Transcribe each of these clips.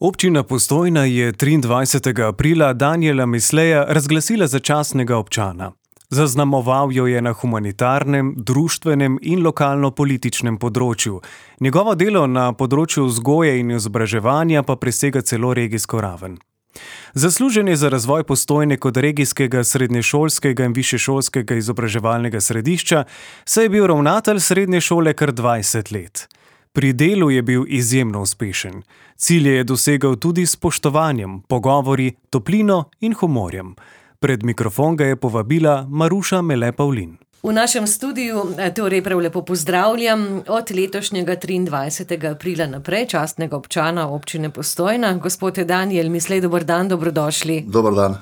Občina Postojna je 23. aprila Danijela Misleja razglasila za častnega občana. Zaznamoval jo je na humanitarnem, društvenem in lokalno-političnem področju. Njegovo delo na področju vzgoje in izobraževanja pa presega celo regijsko raven. Zaslužen je za razvoj Postojne kot regijskega srednješolskega in višješolskega izobraževalnega središča, saj je bil ravnatelj srednje šole kar 20 let. Pri delu je bil izjemno uspešen. Cilje je dosegal tudi s spoštovanjem, pogovori, toplino in humorjem. Pred mikrofon ga je povabila Maruša Mele Pavlin. V našem studiu torej prav lepo pozdravljam od letošnjega 23. aprila naprej častnega občana občine Postojna. Gospod Danijel Mislej, dober dan, dobrodošli. Dober dan.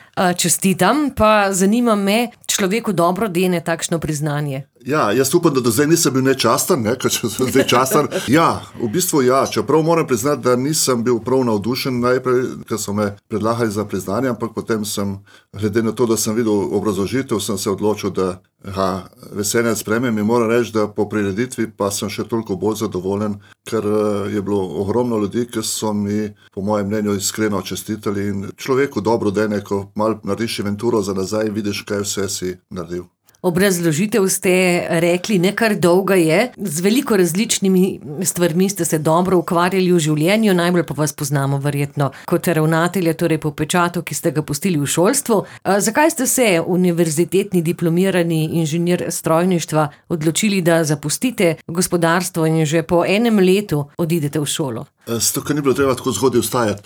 Čestitam, pa zanima me, človeku dobro dene takšno priznanje. Ja, jaz upam, da do zdaj nisem bil nečasten, ker če sem zdaj časten. Ja, v bistvu ja, čeprav moram priznati, da nisem bil prav navdušen najprej, ker so me predlagali za priznanje, ampak potem sem, glede na to, da sem videl obrazložitev, sem se odločil, da veselje sprejmem in moram reči, da po prireditvi pa sem še toliko bolj zadovoljen, ker je bilo ogromno ljudi, ki so mi, po mojem mnenju, iskreno čestitali in človeku dobro dene, ko malo narediš inventuro za nazaj in vidiš, kaj vse si naredil. Obrazložitev ste rekli, nekar dolga je, z veliko različnimi stvarmi ste se dobro ukvarjali v življenju, najbolj pa vas poznamo verjetno kot ravnatelja, torej po pečatu, ki ste ga pustili v šolstvu. Zakaj ste se, univerzitetni diplomirani inženir strojništva, odločili, da zapustite gospodarstvo in že po enem letu odidete v šolo? Zato, ker ni bilo treba tako zgodaj vstajati.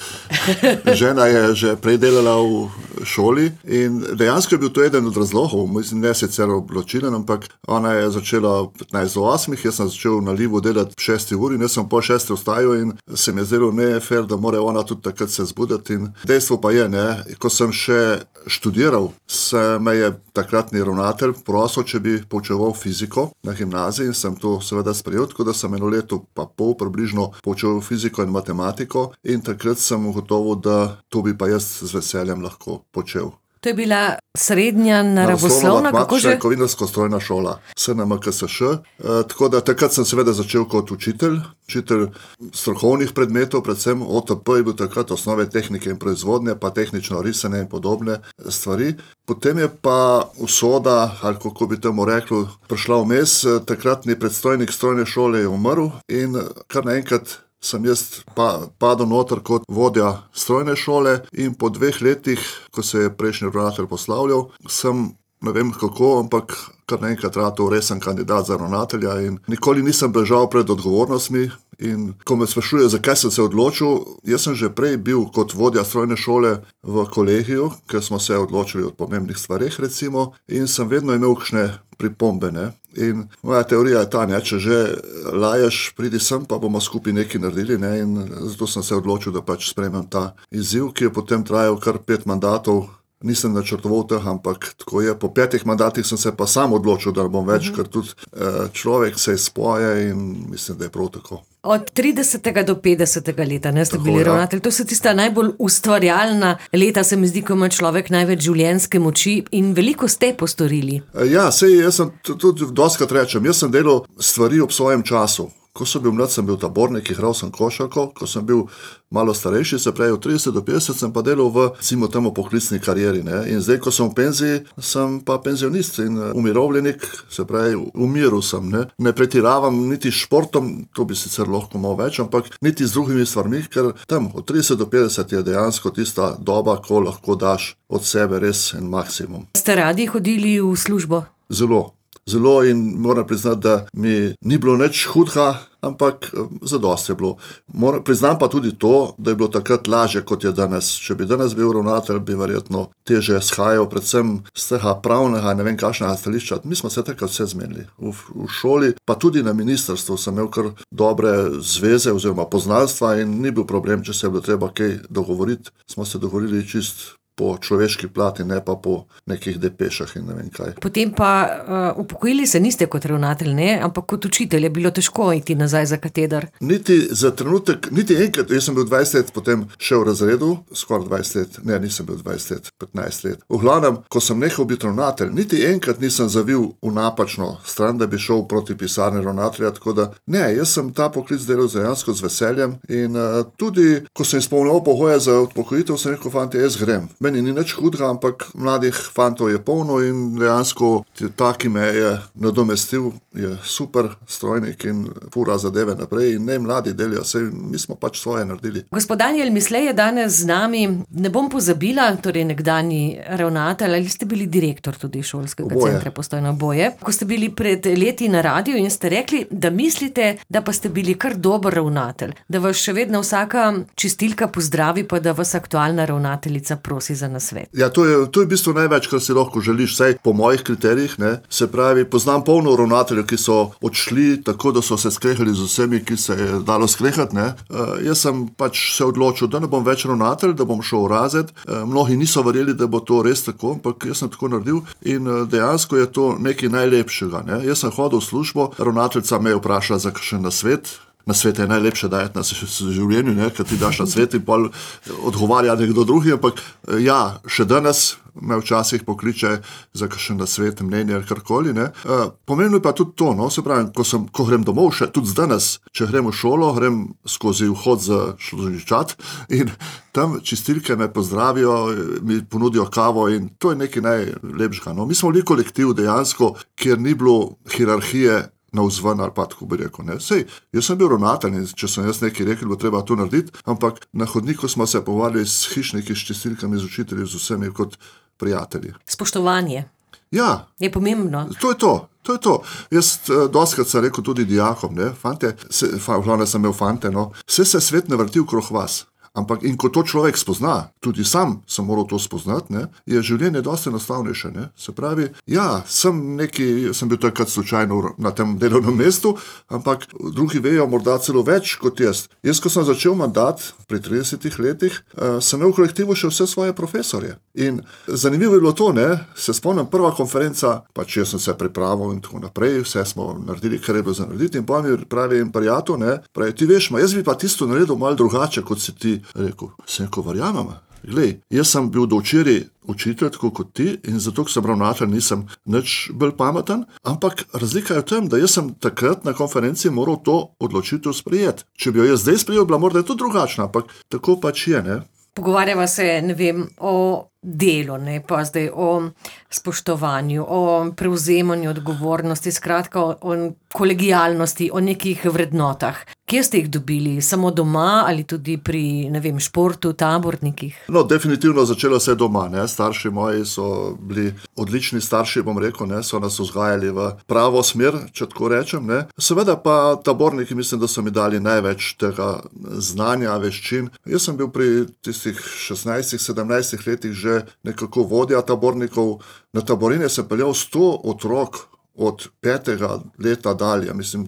Žena je že prej delala v šoli in dejansko je bil to eden od razlogov, mislim, ne sicer odločilen, ampak ona je začela 15:08, jaz sem začel na Livu delati 6 uri, jaz sem po 6 vstajal in se mi je zdelo ne fair, da mora ona tudi takrat se zbuditi. In dejstvo pa je, ko sem še študiral, se me je takratni ravnatelj prosil, če bi poučeval fiziko na gimnaziji in sem to seveda sprejel, tako da sem eno leto pa pol približno poučeval fiziko in matematiko in takrat sem ugotovil, da to bi pa jaz z veseljem lahko počel. To je bila srednja naravoslovna, kako že? Kovinarsko-strojna šola, SNMKSŠ. Tako da takrat sem seveda začel kot učitelj strokovnih predmetov, predvsem OTP je bil takrat osnove tehnike in proizvodnje, pa tehnično risanje in podobne stvari. Potem je pa usoda, ali kako bi temu rekli, prišla vmes, takratni predstojnik strojne šole je umrl in kar naenkrat sem jaz padel noter kot vodja strojne šole in po 2 letih, ko se je prejšnji ravnatelj poslavljal, sem, ne vem kako, ampak kar naenkrat ratal resen kandidat za ravnatelja in nikoli nisem bežal pred odgovornostmi. In ko me sprašuje, zakaj sem se odločil, jaz sem že prej bil kot vodja strojne šole v kolegiju, ker smo se odločili o pomembnih stvareh recimo in sem vedno imel kakšne pripombe. In moja teorija je ta, če že laješ, pridi sem, pa bomo skupaj nekaj naredili. In zato sem se odločil, da pač sprejmem ta izziv, ki je potem trajal kar 5 mandatov. Nisem načrtoval teh, ampak tako je. Po 5 mandatih sem se pa sam odločil, da bom več, ker tudi človek se izpoje in mislim, da je prav tako. Od 30. do 50. leta ste bili ravnatelj. To so tista najbolj ustvarjalna leta, se mi zdi, ko ima človek največ življenjske moči in veliko ste postorili. Ja, sej jaz sem tudi dostikrat rečem, jaz sem delal stvari ob svojem času. Ko sem bil mlad, sem bil tabornik, igral sem košarko, ko sem bil malo starejši, se pravi od 30 do 50, sem pa delal v poklicni karieri. In zdaj, ko sem v penziji, sem pa penzionist in umirovljenik, se pravi, umiril sem. Ne pretiravam niti s športom, to bi sicer lahko malo več, ampak niti z drugimi stvarmi, ker tam od 30 do 50 je dejansko tista doba, ko lahko daš od sebe res en maksimum. Ste radi hodili v službo? Zelo in moram priznati, da mi ni bilo nič hudega, ampak zadosti je bilo. Priznam pa tudi to, da je bilo takrat lažje, kot je danes. Če bi danes bil ravnatelj, bi verjetno teže shajal, predvsem z tega pravnega, ne vem kakšnega stališča. Mi smo se takrat vse zmenili. V šoli, pa tudi na ministrstvu sem imel kar dobre zveze oziroma poznanstva in ni bil problem, če se je bilo treba kaj dogovoriti. Smo se dogovorili čist po človeški plati, ne pa po nekih depešah in ne vem kaj. Potem pa upokojili se niste kot ravnatelj, ne? Ampak kot učitelj je bilo težko iti nazaj za kateder. Niti za trenutek, niti enkrat, jaz sem bil 20 let, potem šel v razredu, skoraj 20 let, ne, nisem bil 20 let, 15 let. V glavnem, ko sem nehal biti ravnatelj, niti enkrat nisem zavil v napačno stran, da bi šel proti pisarni ravnatelja, tako da ne, jaz sem ta poklic delal dejansko z veseljem in tudi, ko sem izpolnil pogoje za odpokojitev, sem rekel, fanti, jaz grem. Meni ni nič hudega, ampak mladih fantov je polno in dejansko taki me je nadomestil, je super strojnik in fura zadeve naprej in ne mladi delijo, saj mi smo pač svoje naredili. Gospod Danijel Mislej je danes z nami, ne bom pozabila, torej nekdanji ravnatelj, ali ste bili direktor tudi šolskega centra Postojna Oboje. Ko ste bili pred leti na radiju in ste rekli, da mislite, da pa ste bili kar dober ravnatelj, da vas še vedno vsaka čistilka pozdravi, pa da vas aktualna ravnateljica prosi za nasvet. Ja, to je v bistvu največ, kar si lahko želiš, vsaj po mojih kriterijih, ne. Se pravi, poznam polno ravnateljev, ki so odšli tako, da so se skrehali z vsemi, ki se je dalo skrehati, ne. Jaz sem pač se odločil, da ne bom več ravnatelj, da bom šel v razred. Mnogi niso verjeli, da bo to res tako, ampak jaz sem tako naredil in dejansko je to nekaj najlepšega, ne. Jaz sem hodil v službo, ravnateljica me je vprašala za kakšen nasvet. Nasvet je najlepše dajati na življenju, ne, ker ti daš na svet in pol odgovarja nekdo drugi, ampak ja, še danes me včasih pokliče za kakšen nasvet, mnenje ali karkoli, ne. Pomembno je pa tudi to, no, se pravi, ko grem domov, še tudi danes, če grem v šolo, grem skozi vhod za šolničat in tam čistilke me pozdravijo, mi ponudijo kavo in to je nekaj najlepšega, no. Mi smo bili kolektiv dejansko, kjer ni bilo hierarhije navzven ali pa tako bi rekel, ne. Sej, jaz sem bil ravnatelj in če sem jaz nekaj rekel, bo treba to narediti, ampak na hodniku smo se pogovarjali s hišniki, s čistilkami, z učitelji, z vsemi kot prijatelji. Spoštovanje. Ja. Je pomembno. To je to. Jaz dostikrat sem rekel tudi dijakom, ne, fante, v glavnem sem imel fante, no, se svet ne vrti okrog vas. Ampak in ko to človek spozna, tudi sam sem moral to spoznati, ne, je življenje dosti enostavnejše, ne. Se pravi, ja, sem bil takrat slučajno na tem delovnem mestu, ampak drugi vejo morda celo več kot jaz. Jaz, ko sem začel mandat pri 30 letih, sem imel v kolektivu še vse svoje profesorje. In zanimivo je bilo to, ne, se spomnim, prva konferenca, pač jaz sem se pripravil in tako naprej, vse smo naredili, kar je bilo za narediti in pa mi pravi en prijatelj, ne, pravi, ti veš, jaz bi pa tisto naredil malo drugače, kot si ti rekel. Sem rekel, verjamem. Glej, jaz sem bil do včeraj učitelj tako kot ti in zato, ko sem ravnatelj, nisem nič bolj pameten, ampak razlika je v tem, da jaz sem takrat na konferenci moral to odločitev sprejeti. Če bi jo jaz zdaj sprejel, bila morda to drugačna, ampak tako pač je, ne. Pogovarjava se, ne vem, o delu, ne, pa zdaj o spoštovanju, o prevzemanju odgovornosti, skratka o kolegialnosti, o nekih vrednotah. Kje ste jih dobili? Samo doma ali tudi pri, ne vem, športu, tabornikih? No, definitivno začelo se doma, ne. Starši moji so bili odlični starši, bom rekel, ne, so nas vzgajali v pravo smer, če tako rečem, ne. Seveda pa taborniki mislim, da so mi dali največ tega znanja, veščin. Jaz sem bil pri tistih 16-17 letih že nekako vodja tabornikov. Na taborine sem peljal 100 otrok od 5. leta dalje. Mislim,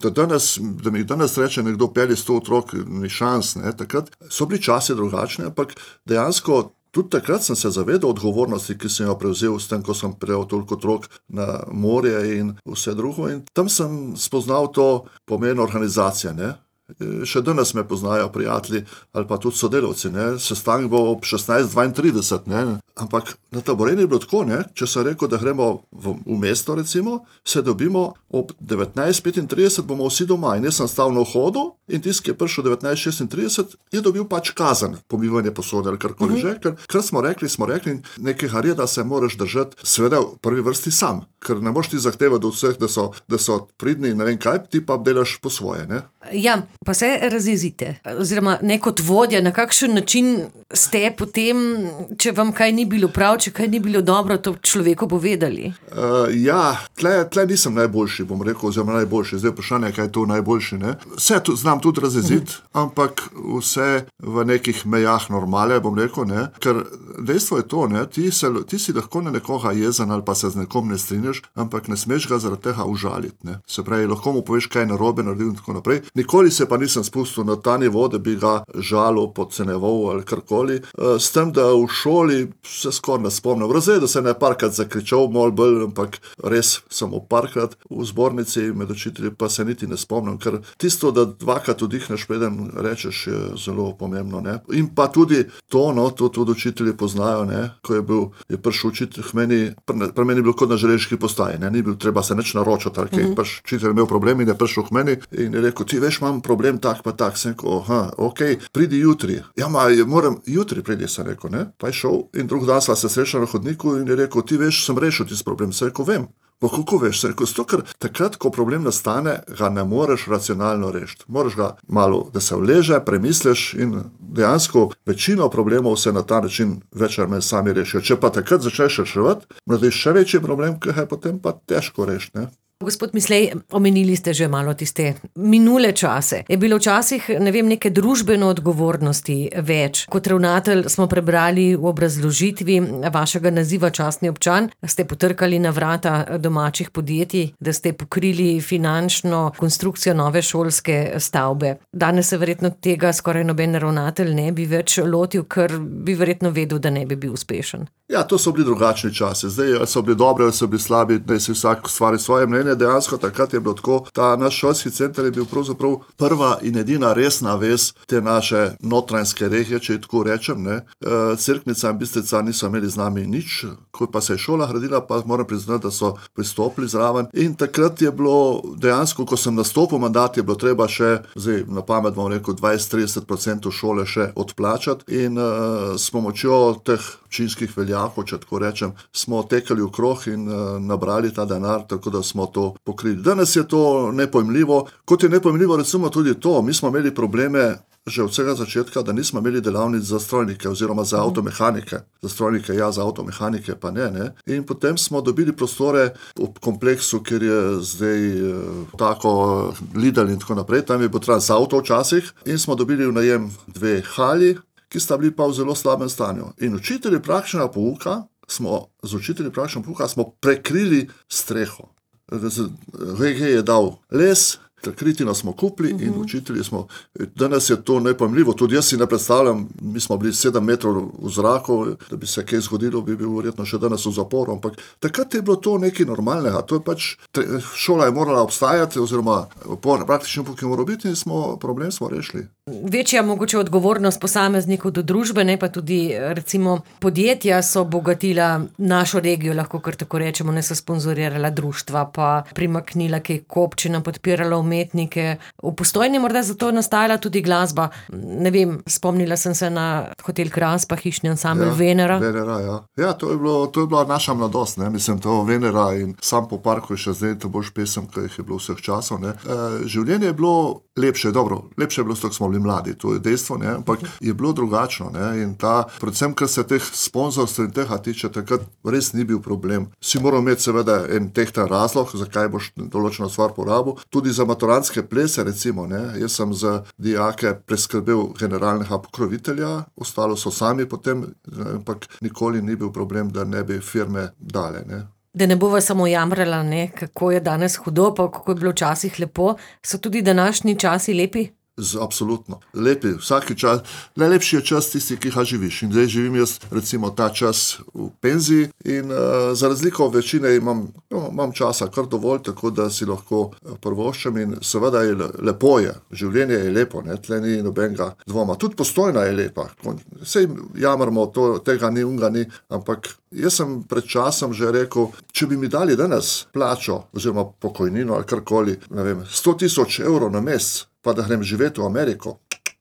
da mi danes reče nekdo pelje 100 otrok, ni šans, ne. Takrat so bili časi drugačni, ampak dejansko tudi takrat sem se zavedal odgovornosti, ki sem jo prevzel s tem, ko sem prejel toliko otrok na morje in vse drugo. In tam sem spoznal to pomen organizacije, ne. Še danes me poznajo prijatelji ali pa tudi sodelavci, ne. Sestanek bo ob 16:32, ne. Ampak na taboreni je bilo tako, ne, če sem rekel, da gremo v mesto, recimo, se dobimo ob 19:35, bomo vsi doma in jaz sem stal na vhodu in tisti, ki je prišel 19:36, je dobil pač kazen, pomivanje posode ali karkoli že, ker smo rekli in nekega reda se moraš držati, seveda v prvi vrsti sam, ker ne moreš ti zahtevati od vseh, da so pridni in ne vem kaj, ti pa delaš po svoje, ne. Ja, pa se razjezite, oziroma ne kot vodja, na kakšen način ste potem, če vam kaj ni bilo prav, če kaj ni bilo dobro, to človeku povedali? Ja, tle nisem najboljši, bom rekel, oziroma najboljši, zdaj vprašanje, kaj je to najboljši, ne. Vse znam tudi razjeziti, ampak vse v nekih mejah normale, bom rekel, ne, ker dejstvo je to, ne, ti si lahko na nekoga jezen ali pa se z nekom ne strinjaš, ampak ne smeš ga zaradi tega užaliti, ne. Se pravi, lahko mu poveš, kaj je narobe naredil in tako naprej. Nikoli se pa nisem spustil na ta nivo, da bi ga žalil, podceneval ali karkoli. karkoli. S tem, da v šoli se skoraj ne spomnim. V razredu se ne parkrat zakričal, malo bolj, ampak res samo parkrat. V zbornici med učitelji pa se niti ne spomnim, ker tisto, da dvakrat vdihneš, preden rečeš, je zelo pomembno. Ne? In pa tudi to, to tudi učitelji poznajo, ne? Ko je prišel učitelj k meni, pri meni je bilo kot na železniški postaji, ne? Ni bil treba se nič naročati, ker učitelj imel problem in je prišel k meni in je rekel, ti veš, imam problem tak pa tak. Sem rekel, ok, pridi jutri. Ja, moram jutri pridi, sem rekel, ne? Pa je šel in drug dan sva se srečala na hodniku in je rekel, ti veš, sem rešil tisti problem. Sem rekel, vem. Pa kako veš, sem rekel, zato, ker takrat, ko problem nastane, ga ne moreš racionalno rešiti. Moraš ga malo, da se vleže, premisliš in dejansko večino problemov se na ta način več ali manj sami rešijo. Če pa takrat začneš reševati, narediš še večji problem, ki je potem pa težko rešiti, ne? Gospod Mislej, omenili ste že malo tiste minule čase. Je bilo včasih, ne vem, neke družbene odgovornosti več. Kot ravnatelj smo prebrali v obrazložitvi vašega naziva častni občan, ste potrkali na vrata domačih podjetij, da ste pokrili finančno konstrukcijo nove šolske stavbe. Danes se verjetno tega skoraj noben ravnatelj ne bi več lotil, ker bi verjetno vedel, da ne bi bil uspešen. Ja, to so bili drugačni časi. Zdaj so bili dobri, so bili slabi, da si vsak stvari svoje mnenje. Dejansko takrat je bilo tako, ta naš šolski center je bil pravzaprav prva in edina resna vez te naše notranjske regije, če tako rečem, ne. Cerknica in Bistrica niso imeli z nami nič, ko pa se je šola gradila, pa moram priznati, da so pristopili zraven. In takrat je bilo dejansko, ko sem nastopil mandat, je bilo treba še, zdaj na pamet bom rekel, 20-30% šole še odplačati in s pomočjo teh občinskih veljakov, če tako rečem, smo tekali v krog in nabrali ta denar, tako da smo to pokrili. Danes je to nepojmljivo, kot je nepojmljivo recimo tudi to, mi smo imeli probleme že od vsega začetka, da nismo imeli delavnic za strojnike oziroma za avtomehanike. Za strojnike ja, za avtomehanike pa ne. In potem smo dobili prostore v kompleksu, kjer je zdaj tako Lidl in tako naprej, tam je bil Transauto včasih in smo dobili v najem 2 hali, ki sta bili pa v zelo slabem stanju. In učitelji praktičnega pouka smo prekrili streho. Regij je dal les, kritino smo kupili in učitelji smo. Danes je to nepojmljivo, tudi jaz si ne predstavljam, mi smo bili 7 metrov v zraku, da bi se kaj zgodilo, bi bil verjetno še danes v zaporu, ampak takrat je bilo to nekaj normalnega, to je pač, šola je morala obstajati, oziroma praktično pokaj mora biti in problem smo rešili. Večja mogoče odgovornost posameznikov do družbe, ne pa tudi recimo podjetja so bogatila našo regijo, lahko kar tako rečemo, ne so sponzorirala društva, pa primaknila kaj k občinam, podpirala umetnike. V Postojni morda zato nastajala tudi glasba. Ne vem, spomnila sem se na Hotel Kras, pa hišni ansambel Venera. Venera, ja. Ja, to je bila naša mladost, ne. Mislim, to Venera in Sam po parku je še zdaj to boljš pesem, ki jih je bilo vseh časov, ne. Življenje je bilo lepše, lepše je bilo, ko smo bili mladi, to je dejstvo, ne, ampak je bilo drugačno, ne, in predvsem, kar se teh sponzorstv in tega tiče, takrat res ni bil problem. Si moral imeti seveda en tehten razlog, zakaj boš določeno stvar porabil, tudi za maturantske plese, recimo, ne, jaz sem za dijake preskrbel generalnega pokrovitelja, ostalo so sami potem, ampak nikoli ni bil problem, da ne bi firme dale, ne. Da ne bova samo jamrala, ne, kako je danes hudo, pa kako je bilo včasih lepo, so tudi današnji časi lepi? Absolutno. Lepi, vsaki čas. Najlepši je čas tisti, ki ga živiš. In zdaj živim jaz, recimo, ta čas v penziji in za razliko od večine imam časa kar dovolj, tako da si lahko privoščim in seveda je lepo je. Življenje je lepo, ne, tle ni nobenega dvoma. Tudi Postojna je lepa. Sej jamramo, tega ni, unga ni, ampak jaz sem pred časom že rekel, če bi mi dali danes plačo oziroma pokojnino ali karkoli, ne vem, 100,000 evrov na mesec, pa da grem živeti v Ameriko.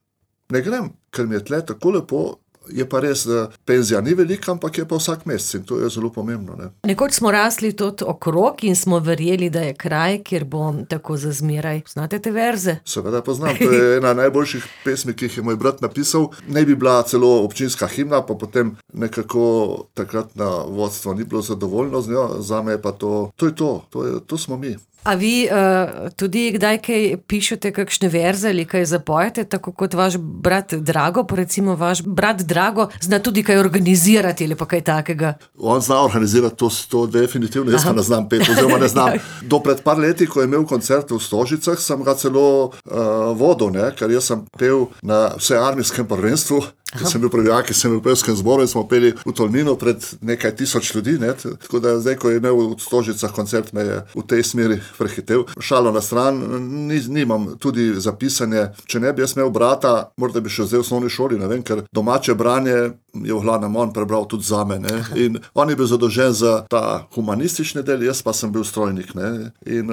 Ne grem, ker mi je tle tako lepo, je pa res, da penzija ni velika, ampak je pa vsak mesec in to je zelo pomembno, ne. Nekoč smo rasli tudi okrog in smo verjeli, da je kraj, kjer bo tako za zmeraj. Znate te verze? Seveda poznam, to je ena najboljših pesmi, ki jih je moj brat napisal. Ne bi bila celo občinska himna, pa potem nekako takratno vodstvo ni bilo zadovoljno z njo, zame je pa to je to smo mi. A vi tudi kdaj kaj pišete, kakšne verze ali kaj zapojete, tako kot vaš brat Drago, pa recimo vaš brat Drago zna tudi kaj organizirati ali pa kaj takega? On zna organizirati to definitivno, jaz pa ne znam peti, oziroma ne znam. Do pred par leti, ko je imel koncert v Stožicah, sem ga celo vodil, ne, ker jaz sem pel na vsearmijskem prvenstvu Ker sem bil prvjak, sem bil v pevskem zboru in smo peli v Tolminu pred nekaj tisoč ljudi, ne? Tako da zdaj, ko je imel v Stožicah koncert, me je v tej smeri prehitev. Šalo na stran, nimam tudi zapisanje. Če ne bi jaz imel brata, morda bi še zdaj v osnovni šoli, ne vem, ker domače branje je v glavnem on prebral tudi zame, ne? In on je bil zadolžen za ta humanistični del, jaz pa sem bil strojnik, ne? In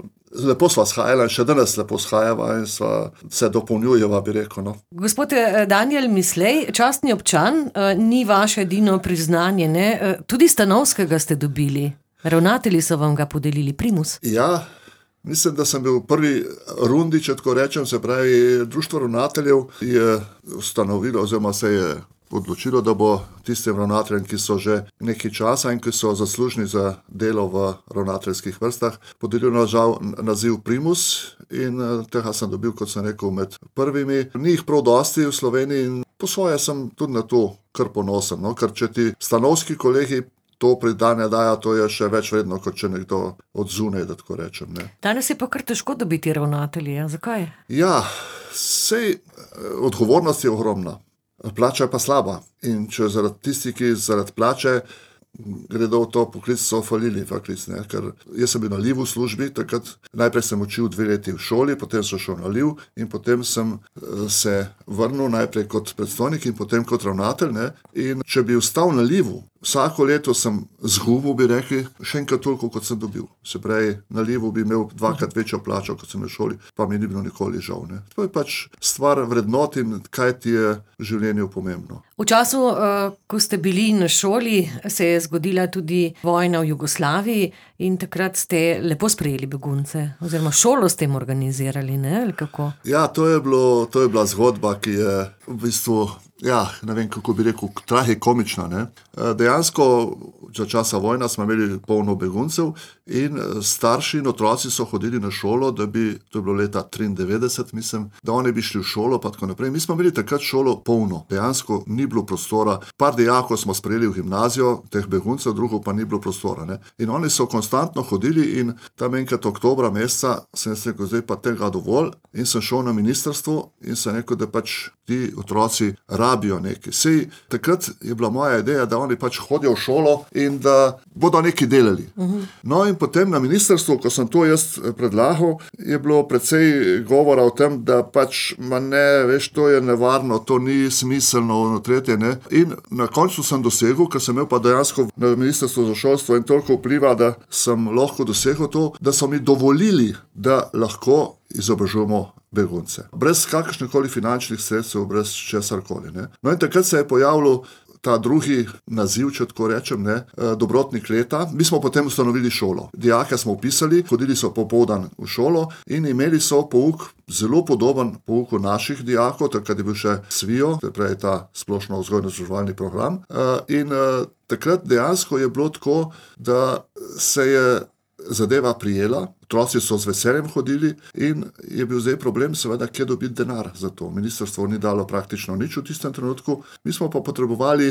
lepo sva shajala in še danes lepo shajava in se dopolnjujeva, bi rekel. No. Gospod Danijel Mislej, častni občan, ni vaše edino priznanje, ne? Tudi Stanovskega ste dobili. Ravnatelji so vam ga podelili, primus. Ja, mislim, da sem bil v prvi rundi, če tako rečem, se pravi, društvo ravnateljev je ustanovilo oziroma se je odločilo, da bo tistim ravnateljem, ki so že nekaj časa in ki so zaslužni za delo v ravnateljskih vrstah, podelil naziv primus in tega sem dobil, kot sem rekel, med prvimi. Ni jih prav dosti v Sloveniji in po svoje sem tudi na to kar ponosen, no? Ker če ti stanovski kolegi to pridanje dajo, to je še več vredno, kot če nekdo od zunaj, da tako rečem. Ne? Danes je pa kar težko dobiti ravnatelje, ja? Zakaj? Ja, sej odgovornost je ogromna. Plača je pa slaba in če zaradi tisti, ki zaradi plače gredo v to poklic, so falili v poklic, ne? Ker jaz sem bil na Livu v službi, takrat najprej sem učil 2 leti v šoli, potem sem šel na Liv in potem sem se vrnil najprej kot predstojnik in potem kot ravnatelj, ne? In če bi ostal na Livu, vsako leto sem zgubil, bi rekli, še enkrat toliko, kot sem dobil. Se pravi, na Livu bi imel 2-krat večjo plačo, kot sem v šoli, pa mi ni bilo nikoli žal. Ne? To je pač stvar vrednot in kaj ti je v življenju pomembno. V času, ko ste bili na šoli, se je zgodila tudi vojna v Jugoslaviji in takrat ste lepo sprejeli begunce, oziroma šolo ste jim organizirali, ne? Ali kako? Ja, to je bila zgodba, ki je v bistvu, ja, ne vem, kako bi rekel, tragikomična, ne. Dejansko, za časa vojna smo imeli polno beguncev in starši in otroci so hodili na šolo, to je bilo leta 93, mislim, da oni bi šli v šolo, pa tako naprej. Mi smo imeli takrat šolo polno, dejansko ni bilo prostora. Par dijakov smo sprejeli v gimnazijo, teh beguncev, drugo pa ni bilo prostora, ne. In oni so konstantno hodili in tam enkrat oktobra meseca sem rekel, zdaj pa tega dovolj in sem šel na ministrstvo in sem rekel, da pač ti otroci rabijo nekaj. Sej, takrat je bila moja ideja, da oni pač hodijo v šolo in da bodo nekaj delali. No in potem na ministrstvu, ko sem to jaz predlagal, je bilo precej govora o tem, da pač, veš, to je nevarno, to ni smiselno, tretje, ne. In na koncu sem dosegel, ker sem imel pa dejansko na ministrstvu za šolstvo in toliko vpliva, da sem lahko dosegel to, da so mi dovolili, da lahko izobražujemo begunce. Brez kakršnekoli finančnih sredstev, brez česarkoli, ne. No in takrat se je pojavil ta drugi naziv, če tako rečem, ne, dobrotnik leta. Mi smo potem ustanovili šolo. Dijake smo vpisali, hodili so popoldan v šolo in imeli so pouk, zelo podoben pouku naših dijakov, takrat je bil še SVIO, to je pravi ta splošno vzgojno-izobraževalni program. In takrat dejansko je bilo tako, da se je zadeva prijela, otroci so z veseljem hodili in je bil zdaj problem, seveda, kje dobiti denar za to. Ministrstvo ni dalo praktično nič v tistem trenutku, mi smo pa potrebovali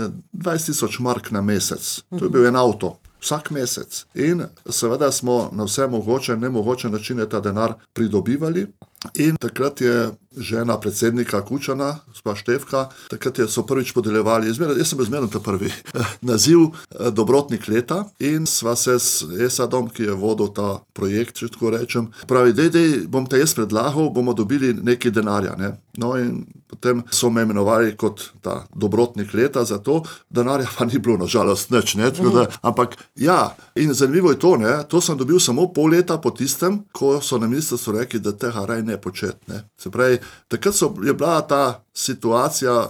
20,000 mark na mesec. To je bil en avto. Vsak mesec. In seveda smo na vse mogoče, nemogoče načine ta denar pridobivali. In takrat je žena predsednika Kučana, gospa Štefka, takrat so prvič podeljevali, jaz sem bil zmerno ta prvi, naziv dobrotnik leta in sva se s Esadom, ki je vodil ta projekt, če tako rečem, pravi, dej, bom te jaz predlagal, bomo dobili nekaj denarja, ne. No in potem so me imenovali kot ta dobrotnik leta za to, denarja pa ni bilo nažalost nič, ne, tako da, ampak ja, in zanimivo je to, ne, to sem dobil samo pol leta po tistem, ko so na ministrstvu rekli, da tega raj ne početi, ne. Se pravi, takrat je bila ta situacija,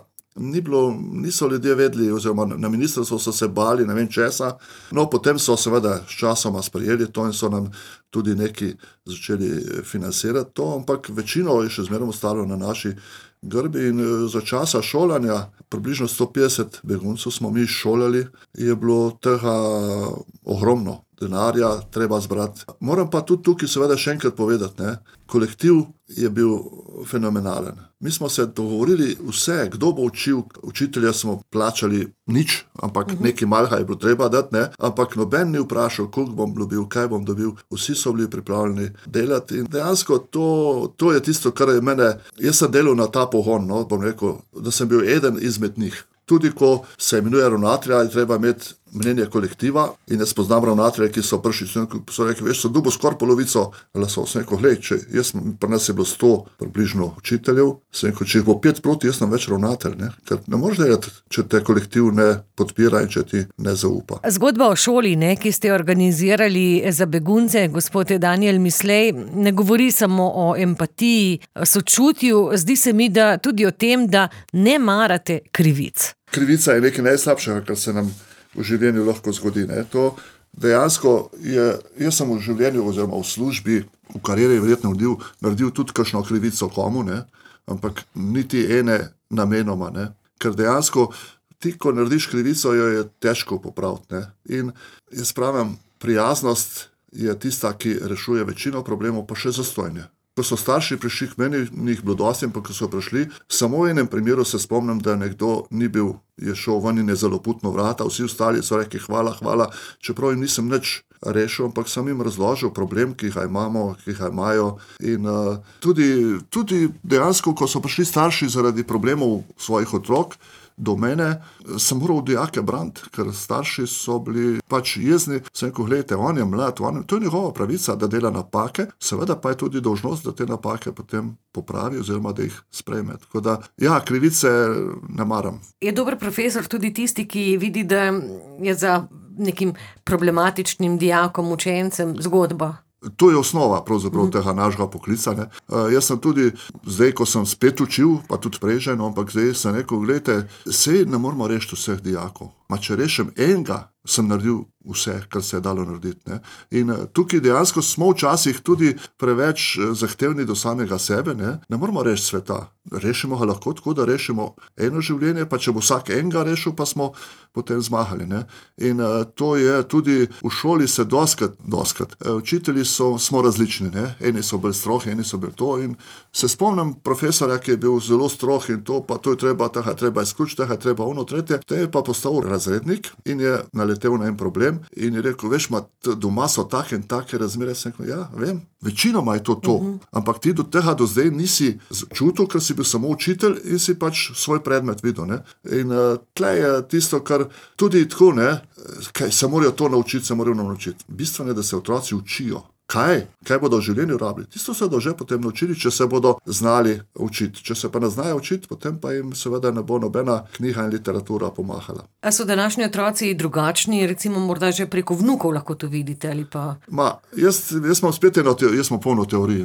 niso ljudje vedeli, oziroma na ministrstvu so se bali, ne vem česa, no potem so seveda s časoma sprejeli to in so nam tudi neki začeli financirati to, ampak večino je še zmeraj ostalo na naši grbi in za časa šolanja, približno 150 beguncev smo mi šolali, je bilo tega ogromno. denarja treba zbrati. Moram pa tudi tukaj seveda še enkrat povedati, ne, kolektiv je bil fenomenalen. Mi smo se dogovorili vse, kdo bo učil, učitelja smo plačali nič, ampak nekaj malha je bilo treba dati, ne, ampak noben ni vprašal, koliko bom dobil, kaj bom dobil, vsi so bili pripravljeni delati in dejansko to je tisto, kar je mene, jaz sem delal na ta pogon, no, bom rekel, da sem bil eden izmed njih. Tudi ko se imenuje ravnatelja, je treba imeti mnenje kolektiva in jaz poznam ravnatelje, ki so prišli, so rekli, veš, so dobil skoraj polovico glasov. Sem rekel, glej, pri nas je bilo 100 približno učiteljev, sem rekel, če jih bo 5 proti, jaz sem več ravnatelj, ne? Ker ne moreš delati, če te kolektiv ne podpira in če ti ne zaupa. Zgodba o šoli, ne, ki ste organizirali za begunce, gospod Danijel Mislej, ne govori samo o empatiji, sočutju, zdi se mi, da tudi o tem, da ne marate krivic. Krivica je nekaj najslabšega, kar se nam v življenju lahko zgodi. Ne? To dejansko je, jaz sem v življenju oziroma v službi, v karieri verjetno naredil tudi kakšno krivico komu, ne? Ampak niti ene namenoma. Ne? Ker dejansko ti, ko narediš krivico, jo je težko popraviti. Ne? In jaz pravim, prijaznost je tista, ki rešuje večino problemov, pa še zastojne. Ko so starši prišli k meni, njih bilo dosti, pa ko so prišli, samo v enem primeru se spomnim, da nekdo ni bil, je šel ven in je zaloputno vrata, vsi ostali so rekli hvala, čeprav jim nisem nič rešil, ampak sem jim razložil problem, ki ga imamo, ki ga imajo. In tudi dejansko, ko so prišli starši zaradi problemov svojih otrok do mene, sem moral dijake braniti, ker starši so bili pač jezni. Sem rekel, gledajte, on je mlad, to je njegova pravica, da dela napake, seveda pa je tudi dolžnost, da te napake potem popravi oziroma da jih sprejme. Tako da, ja, krivice ne maram. Je dober profesor tudi tisti, ki vidi, da je za nekim problematičnim dijakom, učencem zgodba? To je osnova pravzaprav tega našega poklica. Ne. Jaz sem tudi, zdaj, ko sem spet učil, pa tudi prej, no, ampak zdaj sem rekel, gledajte, sej ne moramo rešiti vseh dijakov. Če rešim enega, sem naredil vse, kar se je dalo narediti. Ne. In tukaj dejansko smo včasih tudi preveč zahtevni do samega sebe. Ne moramo rešiti sveta. Rešimo ga lahko tako, da rešimo eno življenje, pa če bo vsak enega rešil, pa smo potem zmagali. Ne. In to je tudi v šoli se doskrat. Učitelji smo različni. Ne. Eni so bolj strohi, eni so bolj to. In se spomnim profesorja, ki je bil zelo strog in to, pa to je treba izključiti, tega je treba ono tretje. Te je pa postal razrednik in je naletel na en problem in je rekel, veš, doma so take in take razmere. Sem rekel, ja, vem, večinoma je to. Ampak ti do tega do zdaj nisi čutil, ker si bil samo učitelj in si pač svoj predmet videl. Ne? In tle je tisto, kar tudi tako, ne, kaj se morajo to naučiti, Bistveno je, da se otroci učijo. Kaj bodo v življenju rabili? Tisto se bodo že potem naučili, če se bodo znali učiti. Če se pa ne znajo učiti, potem pa jim seveda ne bo nobena knjiga in literatura pomahala. A so današnji otroci drugačni, recimo morda že preko vnukov lahko to vidite ali pa? Jaz imam spet jaz imam polno teorij.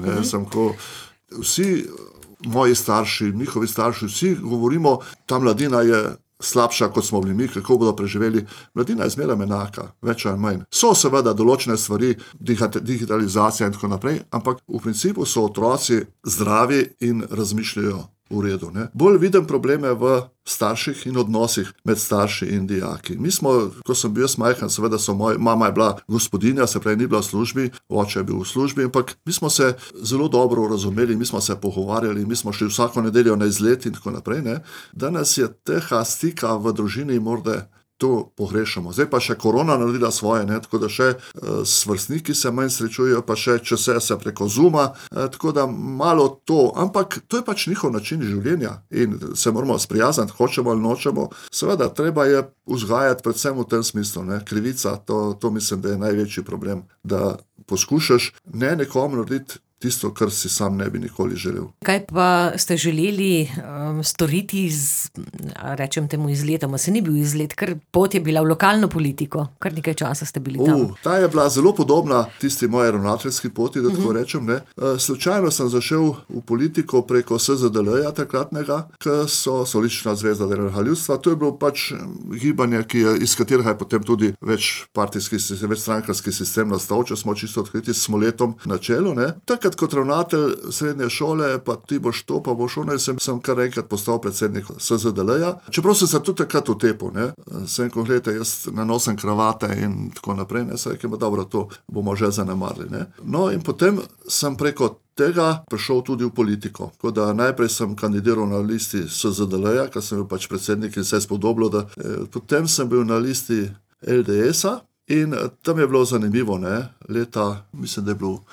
Vsi moji starši, njihovi starši, vsi govorimo, ta mladina je slabša, kot smo bili mi, kako bodo preživeli. Mladina je zmeraj enaka, več ali manj. So seveda določene stvari, digitalizacija in tako naprej, ampak v principu so otroci zdravi in razmišljajo v redu. Ne? Bolj vidim probleme v starših in odnosih med starši in dijaki. Mi smo, ko sem bil jaz majhen, seveda mama je bila gospodinja, se pravi ni bila v službi, oče je bil v službi, ampak mi smo se zelo dobro razumeli, mi smo se pogovarjali, mi smo šli vsako nedeljo na izlet in tako naprej. Ne? Danes je tega stika v družini morda to pogrešamo. Zdaj pa še korona naredila svoje, ne? Tako da še s vrstniki se manj srečujejo, pa še če se preko Zooma, tako da malo to, ampak to je pač njihov način življenja in se moramo sprijazniti, hočemo ali nočemo. Seveda, treba je vzgajati predvsem v tem smislu, ne? Krivica, to mislim, da je največji problem, da poskušaš ne nekomu narediti tisto, kar si sam ne bi nikoli želel. Kaj pa ste želeli storiti rečem temu izletom? Se ni bil izlet, ker pot je bila v lokalno politiko, kar nekaj časa ste bili tam. Ta je bila zelo podobna tisti moje ravnateljski poti, da tako rečem. Ne. Slučajno sem zašel v politiko preko SZDL-ja takratnega, ki so Solična zvezda delovnega ljudstva. To je bilo pač gibanje, iz katerega je potem tudi večstrankarski sistem nastal, če smo čisto odkriti s Smoletom na čelu. Ne. Takrat, enkrat kot ravnatelj srednje šole, pa ti boš to, pa boš ono, in sem kar enkrat postal predsednik SZDL-ja. Čeprav sem se tudi takrat utepil, ne. Sem rekel, gledajte, jaz nanosim kravate in tako naprej, ne. Sem rekel, dobro, to bomo že zanemarili, ne. No, in potem sem preko tega prišel tudi v politiko. Tako da najprej sem kandidiral na listi SZDL-ja, ker sem bil pač predsednik in se je spodobilo, da potem sem bil na listi LDS-a in tam je bilo zanimivo, ne, leta, mislim, da je bilo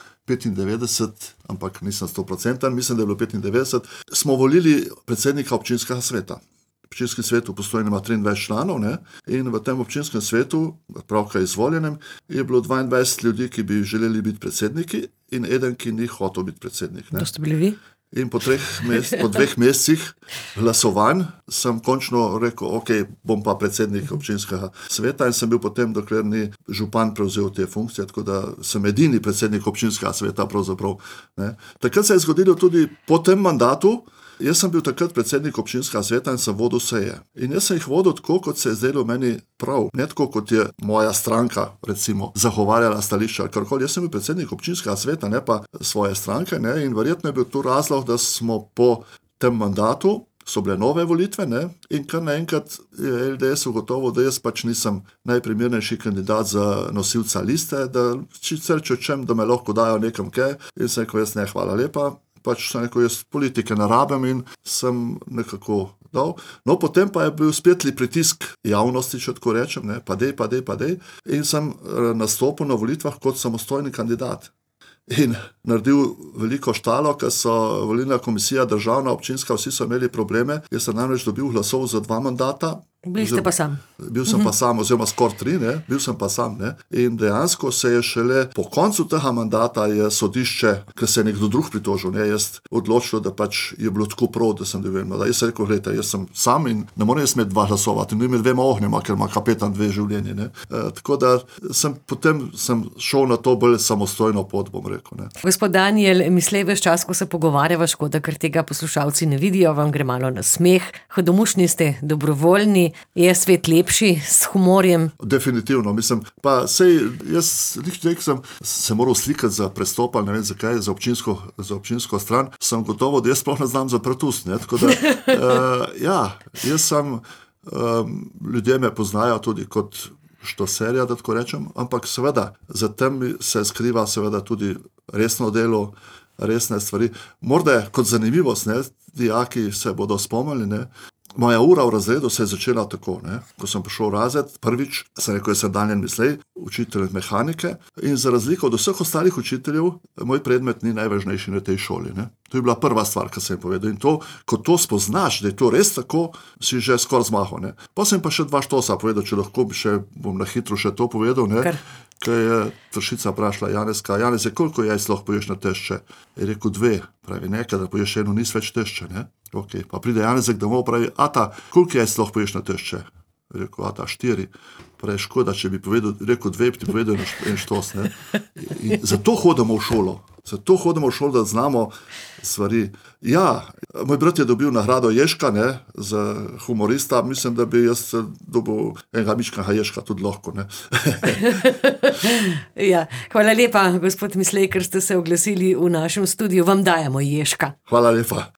95, ampak nisem 100%, mislim, da je bilo 95, smo volili predsednika občinskega sveta. Občinski svet v Postojni ima 23 članov, ne, in v tem občinskem svetu, pravkar izvoljenem, je bilo 22 ljudi, ki bi želeli biti predsedniki in eden, ki ni hotel biti predsednik. Ne. To ste bili vi? In po 2 mesecih glasovanj sem končno rekel, ok, bom pa predsednik občinskega sveta in sem bil potem, dokler ni župan prevzel te funkcije, tako da sem edini predsednik občinskega sveta pravzaprav. Ne. Takrat se je zgodilo tudi po tem mandatu. Jaz sem bil takrat predsednik občinskega sveta in sem vodil seje. In jaz sem jih vodil tako, kot se je zdelo meni prav. Ne tako, kot je moja stranka, recimo, zagovarjala stališča. Karkoli, jaz sem bil predsednik občinskega sveta, ne pa svoje stranke, ne, in verjetno je bil to razlog, da smo po tem mandatu, so bile nove volitve, ne, in kar naenkrat je LDS ugotovil, da jaz pač nisem najprimernejši kandidat za nosilca liste, da sicer čem, da me lahko dajo nekam kaj, in sem rekel, jaz ne, hvala lepa. Pač sem rekel, jaz politike ne rabim in sem nekako dal. No, potem pa je bil spetli pritisk javnosti, če tako rečem, ne, pa dej, in sem nastopil na volitvah kot samostojni kandidat. In naredil veliko štalo, ker so volilna komisija, državna, občinska, vsi so imeli probleme, jaz sem namreč dobil glasov za 2 mandata. Bili ste pa sam. Bil sem pa sam, oziroma skoraj 3, ne, bil sem pa sam, ne. In dejansko se je šele po koncu tega mandata je sodišče, ker se je nekdo drug pritožil, ne, jaz odločil, da pač je bilo tako prav, da sem dobil. Da jaz sem rekel, gledajte, jaz sem sam in ne morem jaz imeti 2 glasovati, in imeti 2 ognjema, ker ima kapetan 2 življenje, ne. Tako da potem sem šel na to bolj samostojno pot, bom rekel, ne. Gospod Danijel, mislej ves čas, ko se pogovarjava, škoda, ker tega poslušalci ne vidijo, vam gre malo na smeh, hudomušni ste, dobrovoljni. Je svet lepši s humorjem? Definitivno, mislim, pa sej, jaz nekaj sem se moral slikati za prestop, ali ne vem zakaj, za občinsko stran, sem gotovo, da jaz sploh ne znam zapreti ust, ne, tako da, ja, jaz sem, ljudje me poznajo tudi kot štoserja, da tako rečem, ampak seveda, za tem se skriva seveda tudi resno delo, resne stvari. Morda kot zanimivost, ne, dijaki se bodo spomnili, ne, moja ura v razredu se je začela tako, ne. Ko sem prišel v razred, prvič sem rekel, jaz sem Danijel Mislej, učitelj mehanike, in za razliko od vseh ostalih učiteljev, moj predmet ni najvažnejši na tej šoli, ne. To je bila prva stvar, kar sem povedal. In to, ko to spoznaš, da je to res tako, si že skoraj zmahal, ne. Pa sem pa še 2 štosa povedal, če lahko bom na hitro še to povedal, ne. Ker je Tršica vprašala Janezka, Janez, koliko jajc lahko poješ na tešče? Je rekel 2, pravi, nekaj, da poješ eno, nis več tešče, ne. Ok, pa pride Janezek domov, pravi, ata, koliko jajc lahko poješ na tešče? Je rekel, ata, 4. Pravi, škoda, če bi rekel 2, bi ti povedal en štos, ne. In zato hodimo v šolo. Da znamo stvari. Ja, moj brat je dobil nagrado Ježka, ne, za humorista, mislim, da bi jaz dobil enega mičkega Ježka tudi lahko, ne. Ja, hvala lepa, gospod Mislej, ker ste se oglasili v našem studiu, vam dajemo Ježka. Hvala lepa.